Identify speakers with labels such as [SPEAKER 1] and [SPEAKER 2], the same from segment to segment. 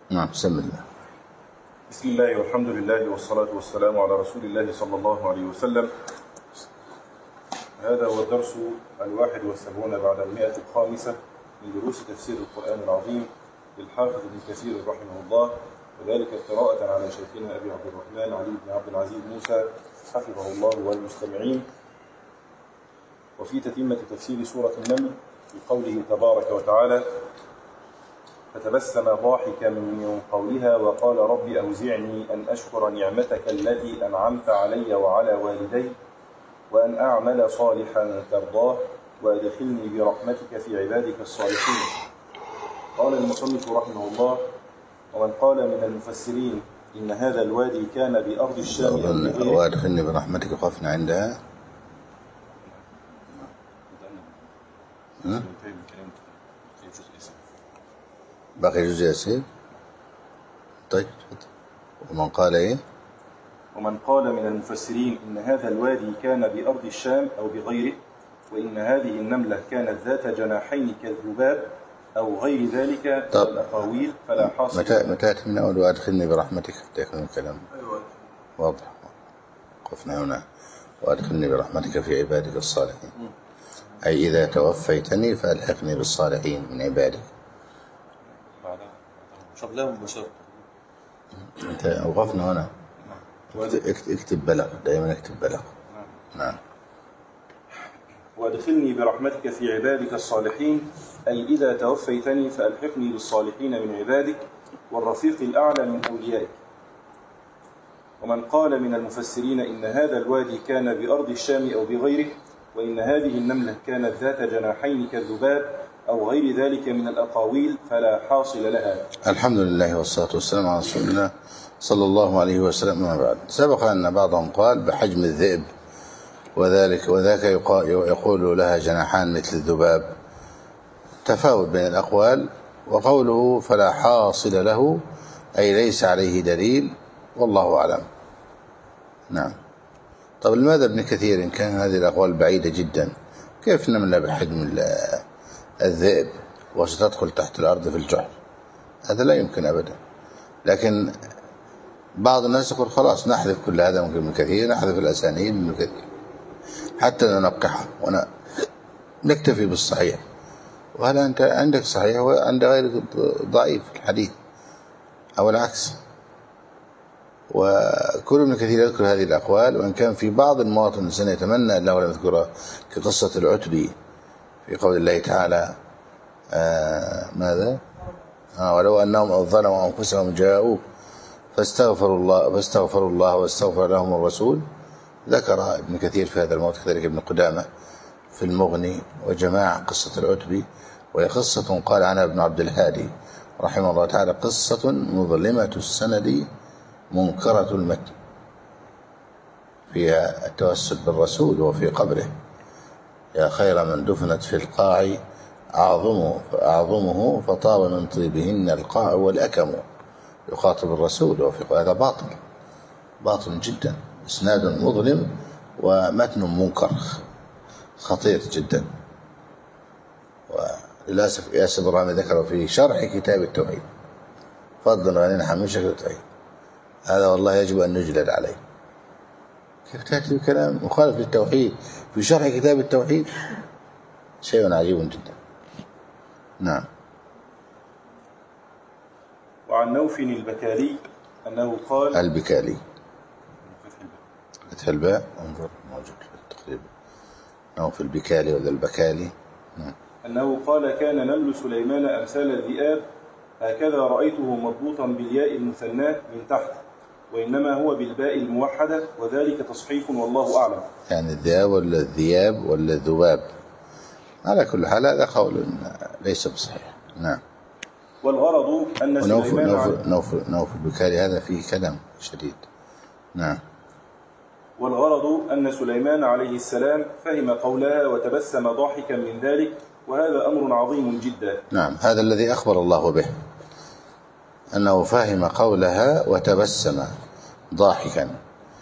[SPEAKER 1] نعم، بسم الله.
[SPEAKER 2] بسم الله والحمد لله والصلاة والسلام على رسول الله صلى الله عليه وسلم. هذا هو الدرس 71 بعد 105 من دروس تفسير القرآن العظيم للحافظ ابن كثير رحمه الله، وذلك قراءة على شيخنا أبي عبد الرحمن علي بن عبد العزيز موسى حفظه الله والمستمعين. وفي تتمة تفسير سورة النمل بقوله تبارك وتعالى: فتبسم ضاحكا من قولها وقال رب أوزعني أن أشكر نعمتك التي أنعمت علي وعلى والدي وأن أعمل صالحا ترضاه وأدخلني برحمتك في عبادك الصالحين. قال المصنف رحمه الله: ومن قال من المفسرين إن هذا الوادي كان بأرض الشام
[SPEAKER 1] وأدخلني برحمتك وقفنا عندها. باقي جزء يسير. طيب، ومن قال إيه؟
[SPEAKER 2] ومن قال من المفسرين إن هذا الوادي كان بأرض الشام أو بغيره، وإن هذه النملة كانت ذات جناحين كالذباب أو غير ذلك من الأقاويل فلا حاصل.
[SPEAKER 1] متى من أول وأدخلني برحمتك حتى يكون الكلام واضح. قفنا هنا: وأدخلني برحمتك في عبادك الصالحين، أي إذا توفيتني فألحقني بالصالحين من عبادك. انت وقفنا هنا. اكتب بلغ، دائما اكتب بلغ. نعم.
[SPEAKER 2] وادخلني برحمتك في عبادك الصالحين، أي إذا توفيتني فألحقني بالصالحين من عبادك والرفيق الأعلى من أوليائك. ومن قال من المفسرين إن هذا الوادي كان بأرض الشام أو بغيره، وإن هذه النملة كانت ذات جناحين كالذباب أو غير ذلك من الأقاويل فلا حاصل لها.
[SPEAKER 1] الحمد لله والصلاة والسلام على رسول الله صلى الله عليه وسلم. ما بعد، سبق أن بعضهم قال بحجم الذئب وذاك يقول لها جناحان مثل الذباب. تفاوت بين الأقوال. وقوله فلا حاصل له أي ليس عليه دليل، والله أعلم. نعم. طب لماذا ابن كثير إن كان هذه الأقوال بعيدة جدا كيف نملة بحجم الذئب وستدخل تحت الأرض في الجحر؟ هذا لا يمكن أبدا. لكن بعض الناس يقول خلاص نحذف كل هذا من ابن كثير، نحذف الأسانيد من ابن كثير حتى ننقحها ونكتفي بالصحيح. وهل أنت عندك صحيح وعند غيرك ضعيف الحديث أو العكس؟ وكل ابن كثير يذكر هذه الأقوال، وإن كان في بعض المواطن الإنسان يتمنى أنه لم يذكرها كقصة العتبي في قول الله تعالى ماذا؟ ولو أنهم ظلموا أنفسهم جاءوك فاستغفروا الله واستغفر لهم الرسول. ذكر ابن كثير في هذا الموت، كذلك ابن قدامة في المغني وجماعة قصة العتبي، وهي قصة قال عنها ابن عبد الهادي رحمه الله تعالى: قصة مظلمة السند منكرة المتن، فيها التوسل بالرسول وفي قبره. يا خير من دفنت في القاع أعظمه فطاب من طيبهن القاع والأكم. يخاطب الرسول وفي هذا باطل جدا، إسناد مظلم ومتن منكر خطير جدا. وللأسف ياسر برهامي ذكره في شرح كتاب التوحيد، فضلا أن نحمل شكل التوحيد. هذا والله يجب أن نجلد عليه. كيف تأتي بكلام مخالف للتوحيد في شرح كتاب التوحيد؟ شيء عجيب جدا. نعم.
[SPEAKER 2] وعن نوف البكالي أنه قال
[SPEAKER 1] البكالي فتح الباء انظر موجود في التقريب. نوف البكالي ولا البكالي. نعم.
[SPEAKER 2] أنه قال كان نمل سليمان أمثال الذئاب، هكذا رأيته مضبوطا بالياء المثناة من تحت، وإنما هو بالباء الموحدة، وذلك تصحيف والله أعلم.
[SPEAKER 1] يعني الذئاب ولا الذياب ولا الذباب؟ على كل حال هذا قول ليس بصحيح. نعم.
[SPEAKER 2] والغرض أن سليمان
[SPEAKER 1] نوف البكالي هذا فيه كلام شديد. نعم.
[SPEAKER 2] والغرض أن سليمان عليه السلام فهم قولها وتبسم ضاحكا من ذلك، وهذا أمر عظيم جدا.
[SPEAKER 1] نعم، هذا الذي أخبر الله به، أنه فهم قولها وتبسم ضاحكا.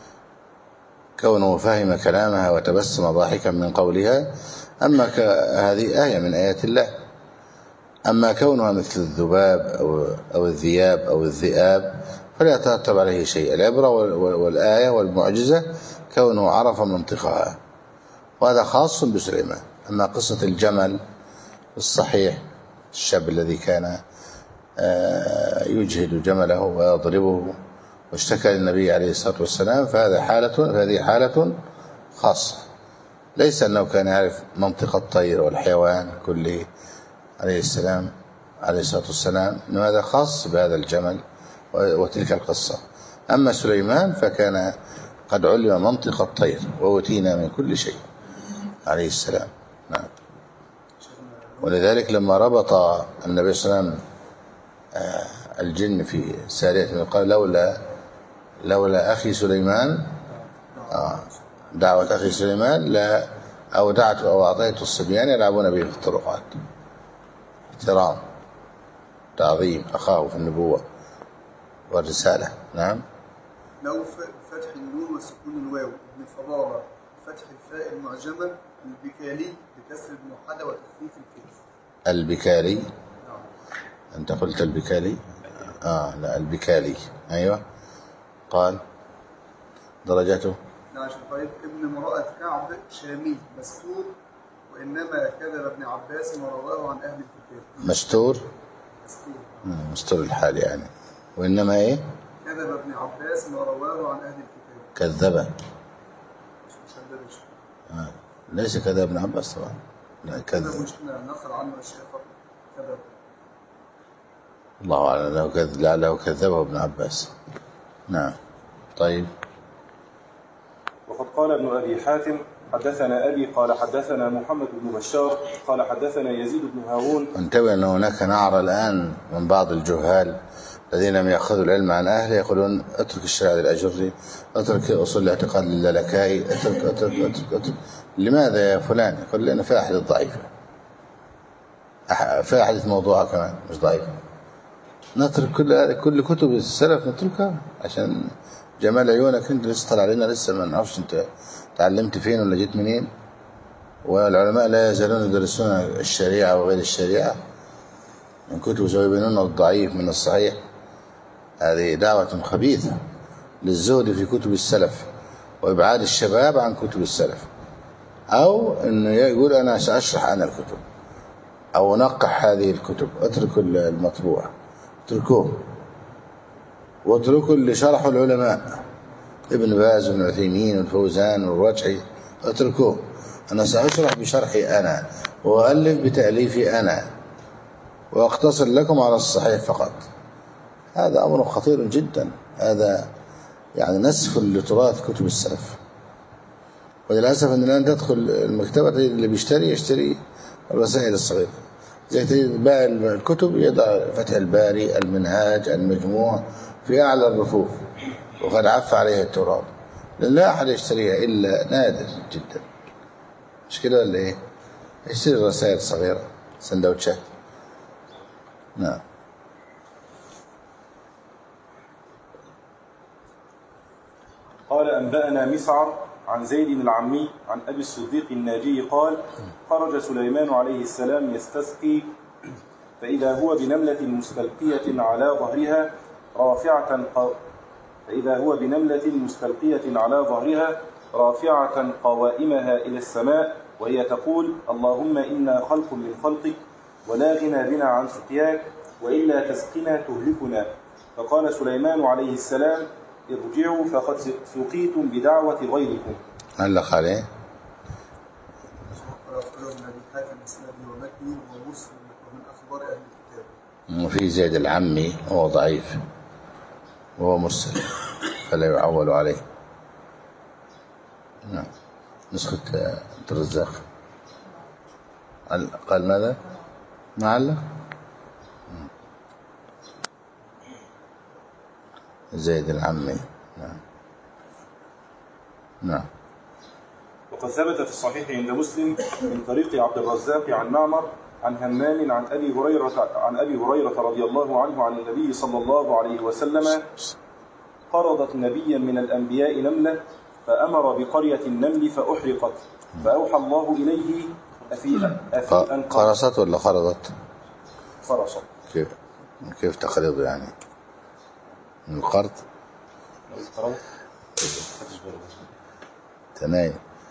[SPEAKER 1] كونه فهم كلامها وتبسم ضاحكا من قولها. أما هذه آية من آيات الله، أما كونها مثل الذباب أو الذياب أو الذئاب فلا يترتب عليه شيء. العبرة والآية والمعجزة كونه عرف منطقها، وهذا خاص بسليمان. أما قصة الجمل الصحيح الشاب الذي كان يجهد جمله ويضربه واشتكى للنبي عليه الصلاة والسلام، فهذه حالة خاصة، ليس أنه كان يعرف منطق الطير والحيوان كله عليه الصلاة والسلام، إنما هذا خاص بهذا الجمل وتلك القصة. أما سليمان فكان قد علم منطق الطير وأوتينا من كل شيء عليه السلام. نعم. ولذلك لما ربط النبي صلى الله عليه وسلم الجن في سارية قال لولا أخي سليمان، دعوة أخي سليمان لا أودعت أو أعطيت الصبيان يلعبون به في الطرقات. احترام تعظيم أخاه في النبوة والرسالة. نعم.
[SPEAKER 3] لو فتح النون وسكون الواو ابن فضالة، فتح الفاء المعجمة البكالي بكسر الموحدة وتخفيف الكاف. البكالي. نعم.
[SPEAKER 1] أنت قلت البكالي. لا البكالي. أيوة. قال درجته.
[SPEAKER 3] نعم. طيب ابن امرأة كعب شامي مستور، وإنما كذب ابن عباس ورواه عن أهل الكتاب.
[SPEAKER 1] مستور مستور الحال يعني. وإنما إيه؟
[SPEAKER 3] كذب ابن عباس ورواه عن أهل الكتاب.
[SPEAKER 1] كذب. ليس كذب ابن عباس طبعا. لا كذب.
[SPEAKER 3] مش نقل عنه الشيخ كذب.
[SPEAKER 1] الله أعلم لعله كذبه ابن عباس. نعم. طيب.
[SPEAKER 2] وقد قال ابن أبي حاتم حدثنا أبي قال حدثنا محمد بن بشار قال حدثنا يزيد بن هارون.
[SPEAKER 1] انتبه أن هناك نعرة الآن من بعض الجهال الذين لم يأخذوا العلم عن أهله يقولون اترك الشرع للأجري، اترك أصول الاعتقاد للالكائي، اترك. لماذا يا فلان؟ يقول لأن في أحاديث ضعيفة، في أحاديث موضوعة كمان مش ضعيفة. نترك كل كتب السلف نتركها عشان جمال عيونك انت لسه طلع علينا، لسه ما نعرفش انت تعلمت فين ولا جيت منين. والعلماء لا يزالون يدرسون الشريعة وغير الشريعة من كتب ويبينون الضعيف من الصحيح. هذه دعوة خبيثة للزهد في كتب السلف وإبعاد الشباب عن كتب السلف، أو أنه يقول أنا سأشرح أنا الكتب أو نقح هذه الكتب. اتركوا المطبوع، اتركوه واتركوا اللي شرحوا العلماء ابن باز وابن عثيمين والفوزان والرجحي، اتركوه. أنا سأشرح بشرحي أنا وألف بتأليفي أنا وأقتصر لكم على الصحيح فقط. هذا أمر خطير جدا، هذا يعني نسف لتراث كتب السلف. وللأسف أن الآن تدخل المكتبة اللي يشتري الرسائل الصغيرة، زي تجد باقي الكتب يضع فتح الباري المنهاج المجموع في أعلى الرفوف وقد عف عليها التراب، لأن لا أحد يشتريها إلا نادر جدا. مش كده ولا إيه؟ يشتري الرسائل الصغيرة سندوتشات. نعم.
[SPEAKER 2] قال أنبأنا مسعر عن زيد العمي عن أبي الصديق الناجي قال خرج سليمان عليه السلام يستسقي، فإذا هو بنملة مستلقية على ظهرها رافعة قوائمها إلى السماء، وهي تقول اللهم إنا خلق من خلقك ولا غنى بنا عن سقياك، وإلا تسقنا تهلكنا. فقال سليمان عليه السلام ارجعوا فقد سقيتم بدعوة غيركم.
[SPEAKER 1] علق عليه. وفي زيد العمي هو ضعيف وهو مرسل فلا يعول عليه. نعم. نسخة عبد الرزاق قال ماذا؟ ما علق؟ زيد العمي. نعم. نعم.
[SPEAKER 2] وقد ثبت في الصحيح عند مسلم من طريق عبد الرزاق عن معمر عن همام عن أبي هريرة رضي الله عنه عن النبي صلى الله عليه وسلم قرضت نبيا من الأنبياء نملة فأمر بقرية النمل فأحرقت، فأوحى الله إليه
[SPEAKER 1] قرصت ولا خرضت؟
[SPEAKER 2] فرصة.
[SPEAKER 1] كيف تقرض يعني؟ من القرض؟ تمام.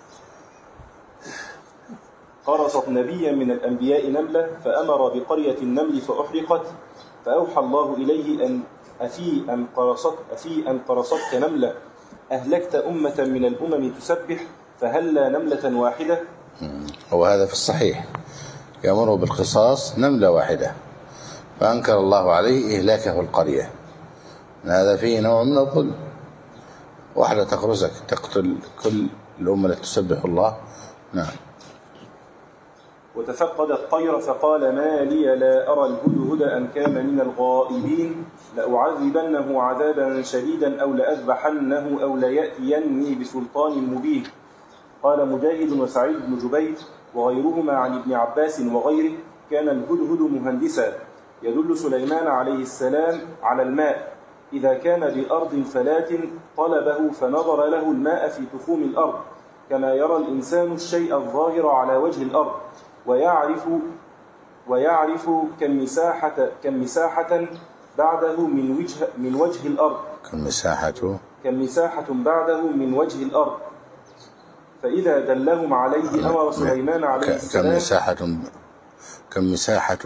[SPEAKER 2] قرصت نبيا من الأنبياء نملة فأمر بقرية النمل فأحرقت، فأوحى الله إليه أن أفي أن قرصتك نملة أهلكت أمة من الأمم تسبح فهلا نملة واحدة.
[SPEAKER 1] وهذا في الصحيح يأمره بالقصاص نملة واحدة، فأنكر الله عليه إهلاكه القرية. هذا فيه نوع من الظلم، واحدة تقرصك تقتل كل الأمة التي تسبح الله. نعم.
[SPEAKER 2] وتفقد الطير فقال ما لي لا أرى الهدهد أم كان من الغائبين لأعذبنه عذابا شديدا أو لأذبحنه أو ليأتيني بسلطان مبين. قال مجاهد وسعيد بن جبير وغيرهما عن ابن عباس وغيره كان الهدهد مهندسا يدل سليمان عليه السلام على الماء، إذا كان بأرض فلات طلبه فنظر له الماء في تخوم الأرض كما يرى الإنسان الشيء الظاهر على وجه الأرض ويعرف كم مساحة بعده من وجه الأرض كم مساحة بعده من وجه الأرض. فإذا دلهم عليه أمر سليمان عليه السلام
[SPEAKER 1] كم مساحة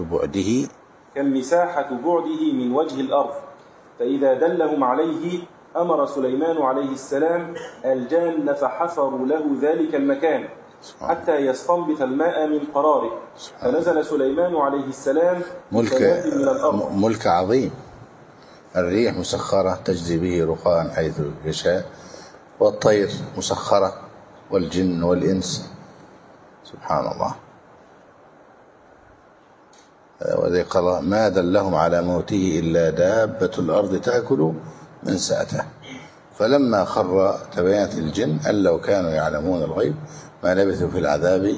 [SPEAKER 2] بعده من وجه الأرض. فإذا دلهم عليه أمر سليمان عليه السلام الجان فحفروا له ذلك المكان حتى يستنبت الماء من قراره، فنزل سليمان عليه السلام بثلاث من الأرض.
[SPEAKER 1] ملك عظيم، الريح مسخرة تجري به رخاء حيث يشاء، والطير مسخرة، والجن والإنس، سبحان الله. وذي قال ما دلهم على موته إلا دابة الأرض تأكل من سأته، فلما خر تبينت الجن أن لو كانوا يعلمون الغيب ما لبثوا في العذاب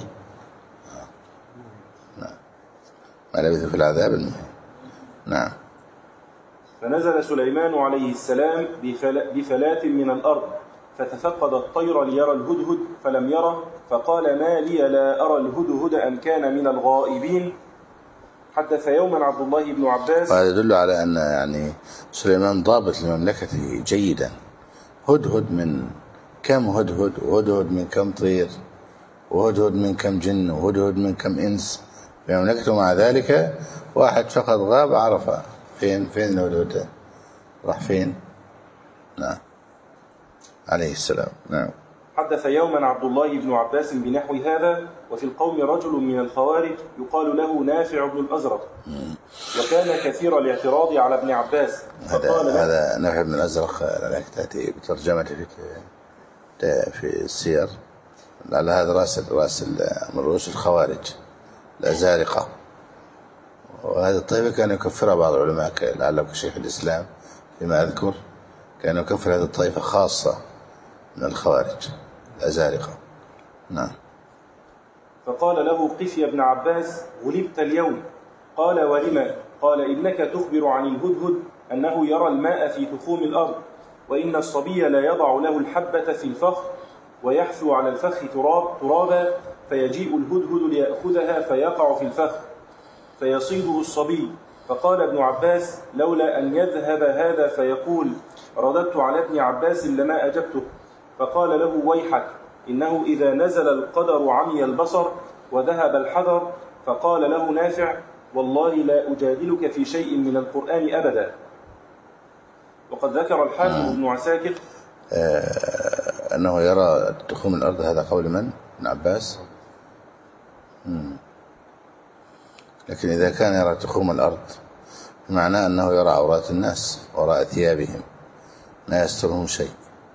[SPEAKER 1] المهين. نعم.
[SPEAKER 2] فنزل سليمان عليه السلام بفلات من الأرض فتفقد الطير ليرى الهدهد فلم يره، فقال ما لي لا أرى الهدهد أم كان من الغائبين. حدث يوما عبد الله بن عباس.
[SPEAKER 1] هذا يدل على أن يعني سليمان ضابط لمملكته جيدا. هدهد من كم هدهد، وهدهد من كم طير، وهدهد من كم جن، وهدهد من كم إنس في مملكته. مع ذلك واحد فقط غاب عرفه فين الهدهد راح فين. نعم عليه السلام. نعم.
[SPEAKER 2] حدث يوما عبد الله بن عباس بنحو هذا، وفي القوم رجل من الخوارج يقال له نافع بن الأزرق، وكان كثير الاعتراض على ابن عباس.
[SPEAKER 1] هذا نافع بن الأزرق لك تأتي بترجمته في السير، لعل هذا راس من رؤوس الخوارج الأزارقة، وهذه الطائفة كان يكفرها بعض العلماء لعله كشيخ الإسلام فيما أذكر، كان يكفر هذه الطائفة خاصة من الخوارج الأزارقة. نعم.
[SPEAKER 2] فقال له قف يا ابن عباس غلبت اليوم. قال ولما؟ قال إنك تخبر عن الهدهد أنه يرى الماء في تخوم الأرض، وإن الصبي لا يضع له الحبة في الفخ ويحثو على الفخ ترابا، فيجيء الهدهد ليأخذها فيقع في الفخ فيصيده الصبي. فقال ابن عباس لولا أن يذهب هذا فيقول رددت على ابن عباس لما أجبته. فقال له ويحك إنه إذا نزل القدر عمي البصر وذهب الحذر. فقال له نافع والله لا أجادلك في شيء من القرآن أبدا. وقد ذكر الحافظ ابن عساكر
[SPEAKER 1] أنه يرى تخوم الأرض. هذا قول من؟ ابن عباس. لكن إذا كان يرى تخوم الأرض معناه أنه يرى عورات الناس وراء ثيابهم لا يسترهم شيء.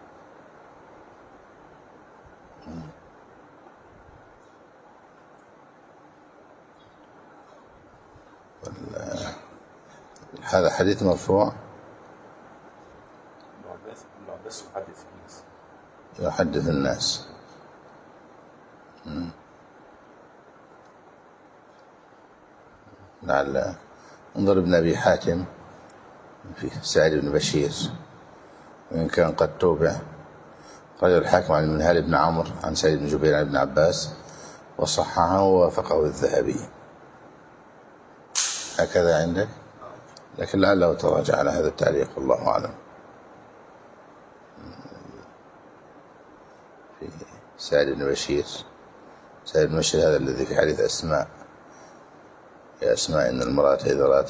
[SPEAKER 1] هذا حديث مرفوع يحدث الناس. لعل انظر ابن أبي حاتم في سعيد بن بشير وإن كان قد توبع، قال الحاكم عن المنهال بن عمرو عن سعيد بن جبير عن ابن عباس وصححه ووافقه الذهبي. هكذا عندك، لكن لعله تراجع على هذا التعليق والله أعلم. في سعد بن بشير، سعد بن بشير هذا الذي في حديث أسماء، يا أسماء إن المرأة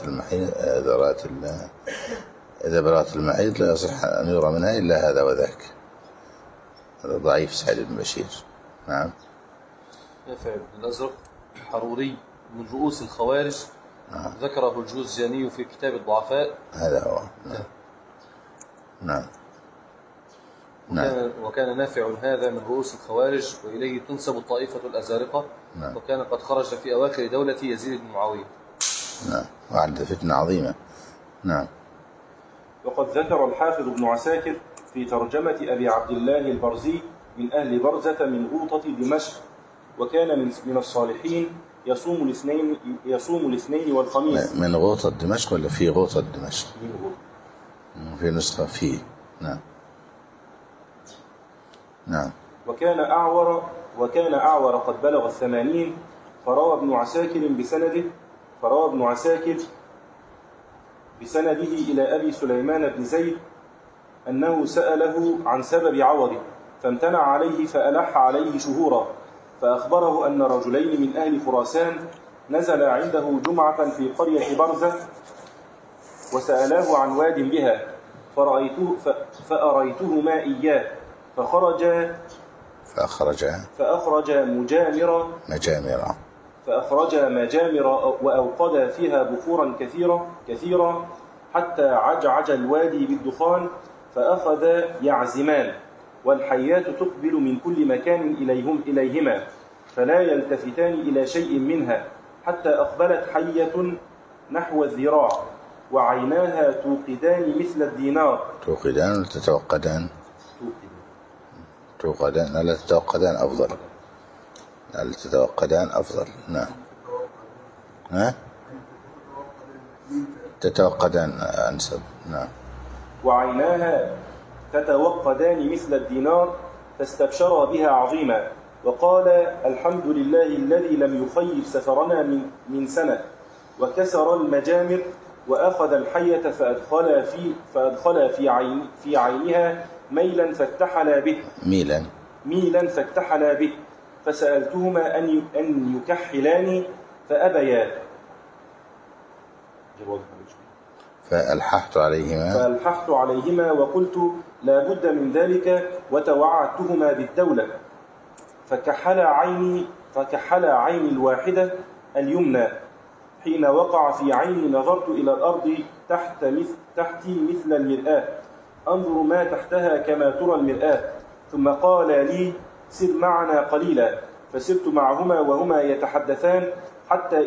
[SPEAKER 1] إذا برأت المحيض لا يصح أن يرى منها إلا هذا وذاك. هذا ضعيف سعد بن بشير. نعم.
[SPEAKER 4] نافع بن الأزرق حروري من رؤوس الخوارج. ذكره الجوزجاني في كتاب الضعفاء.
[SPEAKER 1] هذا هو. نعم.
[SPEAKER 4] وكان نافع هذا من رؤوس الخوارج، وإليه تنسب الطائفة الأزارقة.
[SPEAKER 1] نعم.
[SPEAKER 4] وكان قد خرج في أواخر دولة يزيد بن معاوية.
[SPEAKER 1] نعم. وعند فتنة عظيمة. نعم.
[SPEAKER 2] وقد ذكر الحافظ ابن عساكر في ترجمة أبي عبد الله البرزي من أهل برزة من غوطة دمشق، وكان من الصالحين يصوم الاثنين والخميس.
[SPEAKER 1] من غوطة دمشق ولا في غوطة دمشق؟ في نسخة فيه. نعم. نعم.
[SPEAKER 2] وكان أعور قد بلغ 80، فروى ابن عساكر بسنده إلى أبي سليمان بن زيد أنه سأله عن سبب عوره فامتنع عليه فألح عليه شهورا، فأخبره أن رجلين من أهل خراسان نزل عنده جمعة في قرية برزة وسألاه عن واد بها فأريتهما إياه فأخرج مجامر وأوقد فيها بخورا كثيرا حتى عجعج الوادي بالدخان، فأخذ يعزمان والحيات تقبل من كل مكان إليهما فلا يلتفتان إلى شيء منها، حتى أقبلت حية نحو الذراع وعيناها توقدان مثل الدينار.
[SPEAKER 1] توقدان ولا تتوقدان؟ توقدان. لا تتوقدان أفضل. لا تتوقدان أفضل. نعم. ها؟ تتوقدان أنسب. نعم.
[SPEAKER 2] وعيناها تتوقدان مثل الدينار، فاستبشرا بها عظيما، وقال الحمد لله الذي لم يخيب سفرنا من سنة، وكسر المجامر وأخذ الحية فأدخل في عينها ميلا فاكتحلا به فسألتهما أن يكحلاني فأبيا.
[SPEAKER 1] فألححت
[SPEAKER 2] عليهما وقلت لا بد من ذلك، وتوعدتهما بالدولة، فكحل عيني الواحدة اليمنى، حين وقع في عيني نظرت إلى الأرض تحتي مثل المرآة، أنظر ما تحتها كما ترى المرآة، ثم قال لي سر معنا قليلا، فسرت معهما وهما يتحدثان حتى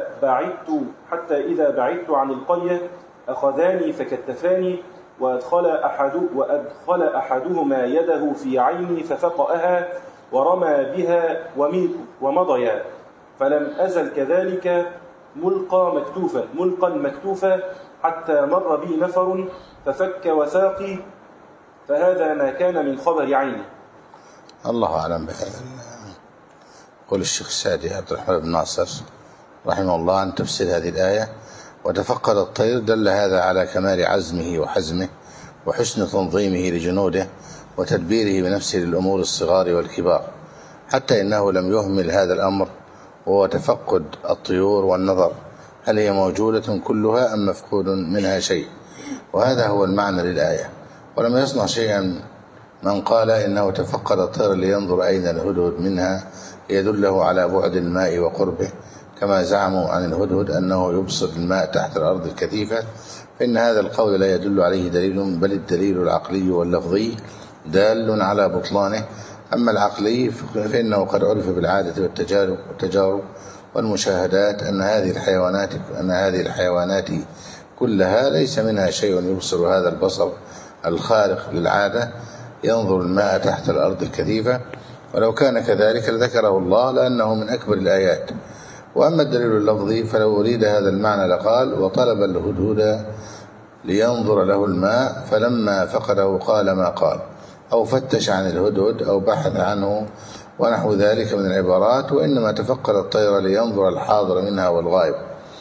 [SPEAKER 2] إذا بعدت عن القرية أخذاني فكتفاني، وأدخل أحدهما يده في عيني ففقأها ورمى بها ومضيا، فلم أزل كذلك ملقا مكتوفا حتى مر بي نفر ففك وثاقي، فهذا ما كان من خبر عيني.
[SPEAKER 1] الله أعلم بهذا. قول الشيخ السعدي عبد الرحمن بن ناصر رحمه الله عن تفسير هذه الآية: وتفقد الطير، دل هذا على كمال عزمه وحزمه وحسن تنظيمه لجنوده وتدبيره بنفسه للأمور الصغار والكبار، حتى إنه لم يهمل هذا الأمر، وهو تفقد الطيور والنظر هل هي موجودة كلها أم مفقود منها شيء، وهذا هو المعنى للآية. ولم يصنع شيئا من قال إنه تفقد الطير لينظر أين الهدهد منها ليدله على بعد الماء وقربه، كما زعموا عن الهدهد أنه يبصر الماء تحت الأرض الكثيفة، فإن هذا القول لا يدل عليه دليل، بل الدليل العقلي واللفظي دال على بطلانه. أما العقلي فإنه قد عرف بالعادة والتجارب والمشاهدات أن هذه الحيوانات كلها ليس منها شيء يبصر هذا البصر الخارق للعادة ينظر الماء تحت الأرض الكثيفة، ولو كان كذلك لذكره الله لأنه من أكبر الآيات. وأما الدليل اللفظي فلو أريد هذا المعنى لقال: وطلب الهدهد لينظر له الماء فلما فقده قال ما قال، أو فتش عن الهدهد أو بحث عنه ونحو ذلك من العبارات. وإنما تفقد الطير لينظر الحاضر منها والغائب،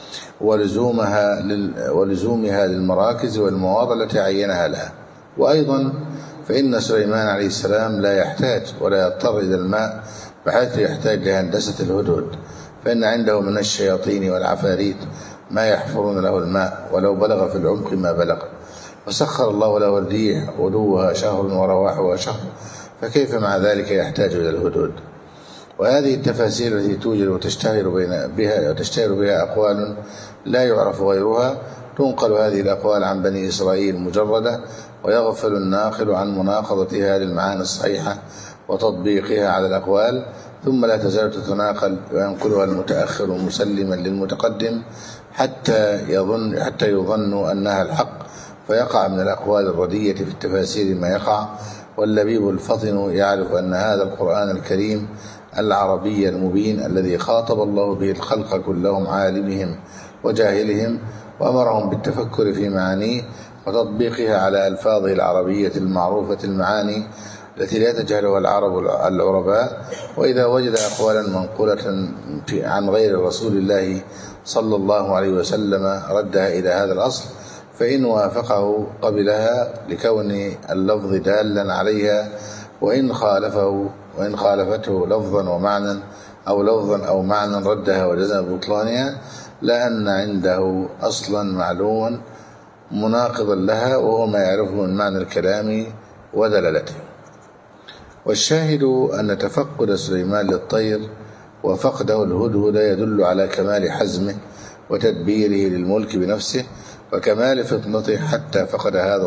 [SPEAKER 1] ولزومها للمراكز والمواضع التي عينها لها. وأيضا فإن سليمان عليه السلام لا يحتاج ولا يضطر إلى الماء بحيث يحتاج لهندسة الهدهد، فإن عنده من الشياطين والعفاريت ما يحفرون له الماء ولو بلغ في العمق ما بلغ. وسخر الله له الريح غدوها شهر ورواحها شهر، فكيف مع ذلك يحتاج إلى الهدهد؟ وهذه التفاسير التي توجد وتشتهر بها أقوال لا يعرف غيرها، تنقل هذه الأقوال عن بني إسرائيل مجردة، ويغفل الناقل عن مناقضتها للمعاني الصحيحة وتطبيقها على الأقوال، ثم لا تزال تتناقل وينقلها المتأخر مسلما للمتقدم حتى يظن أنها الحق، فيقع من الأقوال الردية في التفاسير ما يقع. واللبيب الفطن يعرف أن هذا القرآن الكريم العربي المبين الذي خاطب الله به الخلق كلهم عالمهم وجاهلهم، وأمرهم بالتفكر في معانيه وتطبيقها على ألفاظه العربية المعروفة المعاني التي لا تجهلها العرباء. وإذا وجد أقوالا منقولة عن غير رسول الله صلى الله عليه وسلم ردها إلى هذا الأصل، فإن وافقه قبلها لكون اللفظ دالا عليها، وإن خالفته لفظا ومعنى أو لفظا أو معنى ردها وجزم بطلانها، لأن عنده أصلا معلوما مناقضا لها وهو ما يعرفه من معنى الكلام ودلالته. والشاهد أن تفقد سليمان للطير وفقده الهدهد يدل على كمال حزمه وتدبيره للملك بنفسه وكمال فطنته حتى فقد هذا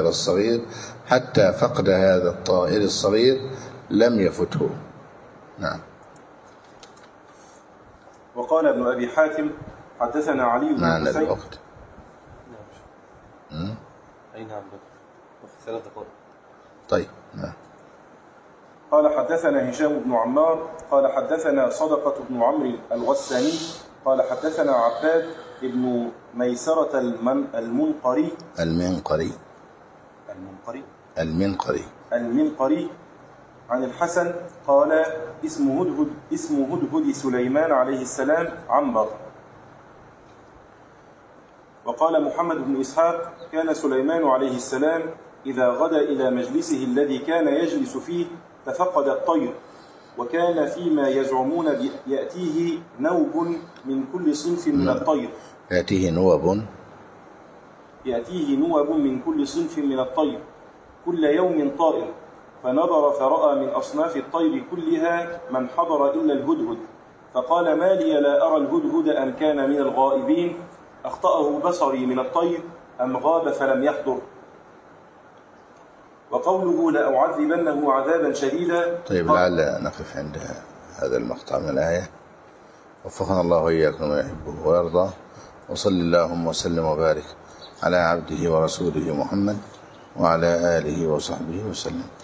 [SPEAKER 1] الطائر الصغير لم يفته. نعم.
[SPEAKER 2] وقال ابن أبي حاتم حدثنا علي بن
[SPEAKER 1] معنى
[SPEAKER 2] حسين.
[SPEAKER 1] الوقت
[SPEAKER 4] أي نعم 3 دقائق.
[SPEAKER 1] طيب. نعم.
[SPEAKER 2] قال حدثنا هشام بن عمار قال حدثنا صدقة بن عمرو الغساني قال حدثنا عباد بن ميسرة المنقري عن الحسن قال اسم هدهد سليمان عليه السلام عنبر. وقال محمد بن إسحاق كان سليمان عليه السلام إذا غدا إلى مجلسه الذي كان يجلس فيه تفقد الطير، وكان فيما يزعمون يأتيه نوب من كل صنف من الطير.
[SPEAKER 1] يأتيه نوب
[SPEAKER 2] من كل صنف من الطير كل يوم طائر، فنظر فرأى من أصناف الطير كلها من حضر إلا الهدهد، فقال ما لي لا أرى الهدهد أم كان من الغائبين، أخطأه بصري من الطير أم غاب فلم يحضر. وقوله لأعذبنه عذابا شديدا.
[SPEAKER 1] طيب لعل نقف عند هذا المقطع من الآية. وفقنا الله وإياكم ما يحبه ويرضى، وصل اللهم وسلم وبارك على عبده ورسوله محمد وعلى آله وصحبه وسلم.